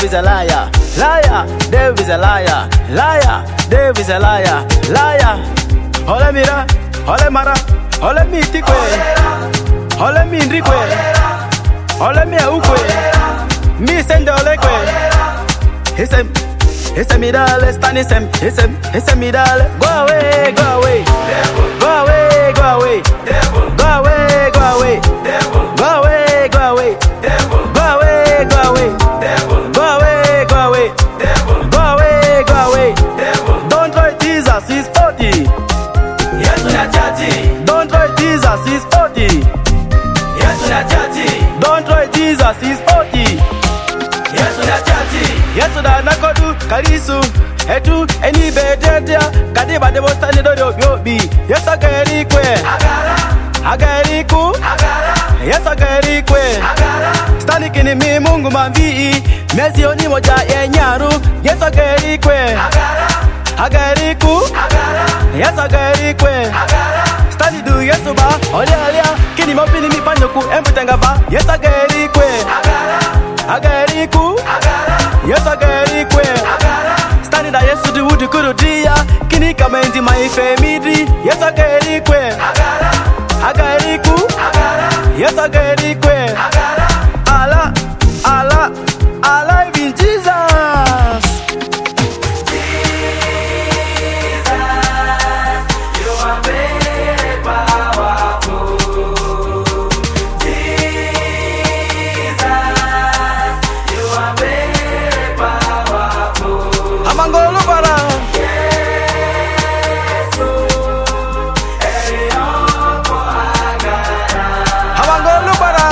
devil is a liar. Liar, devil is a liar. Liar, devil is a liar. Liar. Ole mira, ole mara, ole mi tikwe, ole mi ndrikwe, ole mi ukwe, mi sende ole kwe. Hisem mi dale, stand hisem mi dale. Go away, go away, go away, go away, go away, go away, go away, go away, go away, go away, go away, go away, go away, go away. Don't try Jesus, he's OD. Don't try Jesus, he's OD. Don't try Jesus, he's OD. Yesu da nakodu karisu etu eni bededia kadiba de bostani do yobi. Yesu agari kwe agari ku Yesu agari kwe stani kini mi Mungu mambii mezi oni moja yenyaru. Yesu agari kwe agari ku Yesu agari kwe stani du Yesu ba ole alia kini mopini mi panyoku embutenga ba. Yesu agari kwe agari ku Yesu agari kwe stani da Yesu du wudu kurudia kini kamenzi maife midri. Yesu agari kwe agari ku Yesu agari kwe Allah Allah alive in Jesus. Amangolo para Amangolo para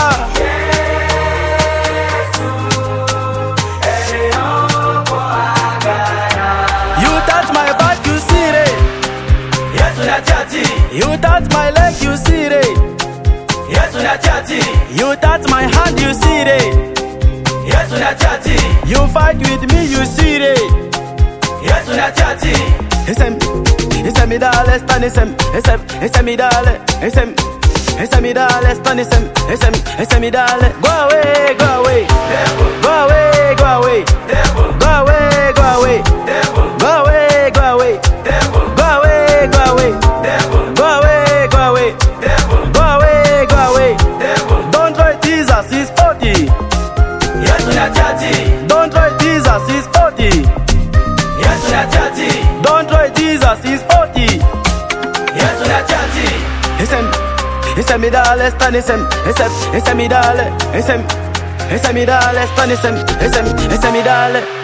You touch my back, you see it. You touch my leg, you see it. You touch my hand, you see it. You fight with me, you see it. Hisem mi dale, stand hisem mi dale, hisem mi dale, stand hisem mi dale. Go away, go away, go away, go away, go away, go away, go away, go away, go away, go away, go away, go away, go away, go away. Don't try Jesus, he's OD. Don't try Jesus, he's OD. Don't try Jesus, he's OD. Hisem mi dale, stand hisem mi dale, hisem mi dale, stand hisem mi dale.